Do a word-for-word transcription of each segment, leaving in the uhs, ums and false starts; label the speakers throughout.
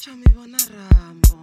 Speaker 1: Chami bona Rambo.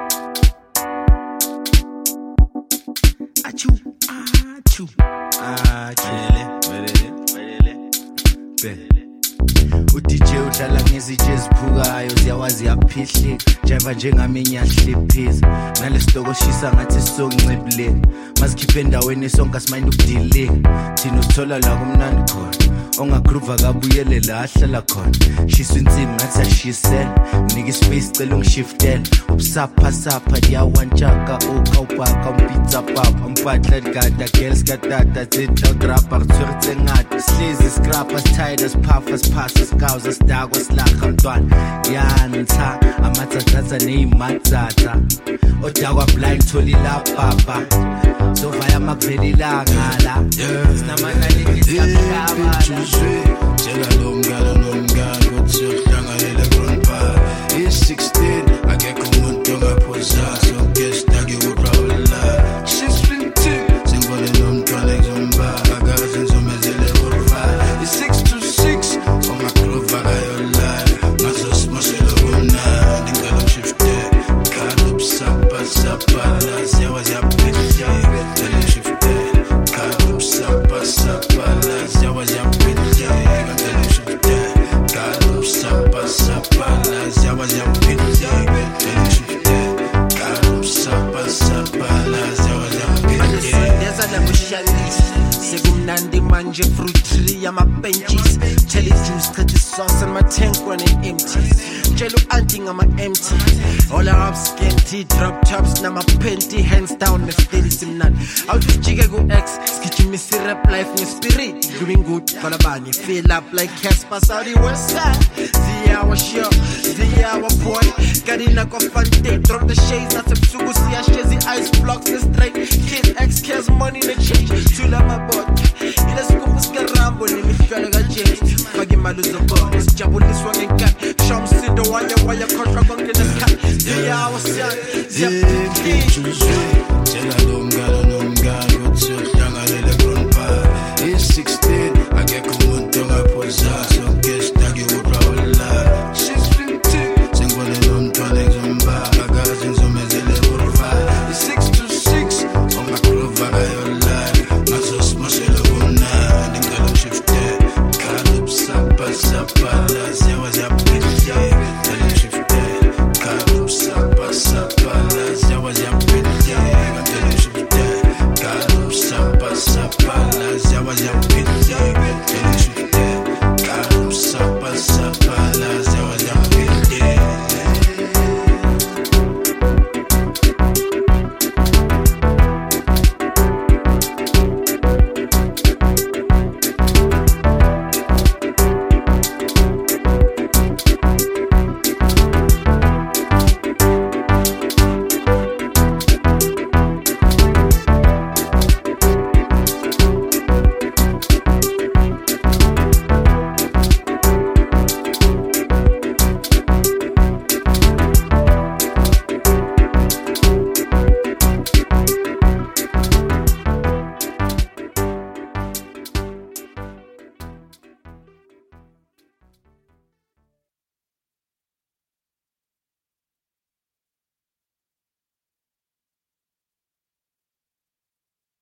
Speaker 1: Achu, achu, achu. Welele, welele, welele. U-D J udlala ngezitshe eziphukayo ziyawazi yaphihlika jiva njengami ngiyahliphisa nalesitoko shisa ngathi sisokuncibileni masikhiphe endaweni sonke asimayini ukudilika thina uthola la kumnandi khona ongagroova kabuyele la ahlala khona shisa insimbi ngathi ashisela nginika ispace cela ungishiftela ubusapha sapha diyawantshaka uka ubhaka umpizza papa umpatla digada girls katata zidla udrapa ritsuritse ngati slizi scrapper tied as puff as pass as cows as dog as lacha mntwana yanitha amatsatsa neyimatsatsa odakwa blind tholila papa so vaya makvelila ngala sinamanani ngisakhaba
Speaker 2: Tjela lo mngalo nomngalo kuthi uhlanganele grandpa is sixteen akekho umuntu ongaphosa so guess dagi urawula she's fifteen singibone nomntwana ezomba akaze ngizomezele kurva is six to six oma groove akayola ngaso smoshelo bona ngingalo shifte kalup sapa sapa la sewa yaphethe ngalo shifte kalup sapa sapa la sewa yaphethe
Speaker 1: sekumnandi manje fruit tree ama-benches tell it juice cut the sauce and my tank running empty tshela u-anti ngama-empty all up scanty drop tops nama-panty hands down nefiteli simnandi awuthusijike ku-x sigijimisa i-rap life ngespirit doing good falabani fill up like Casper Saudi West Side ziyawa sure ziyawa boy kadinako fante drop the shades nasebusuku siyashezi ice blocks ne-straight kid x cares money ne-change thula amabot ilesikupu sikerambo nemifyalo ka-james fake imali uzobona sijabuliswa ngenkani sha umsindo waya waya khohlwa konke nesikhathi ziyawa siyana ziyaphihlizwe
Speaker 2: tjela lo mngalo nomngalo kuthi uhlanganele grandpa is sixteen akekho umuntu ongaphosa so guess dagi urawula she's fifteen singibone nomntwana ezomba akaze ngizomezele kurva is six to six oma groove akayola ngaso smoshelo bona ngingalo shifte kalup sapa sapa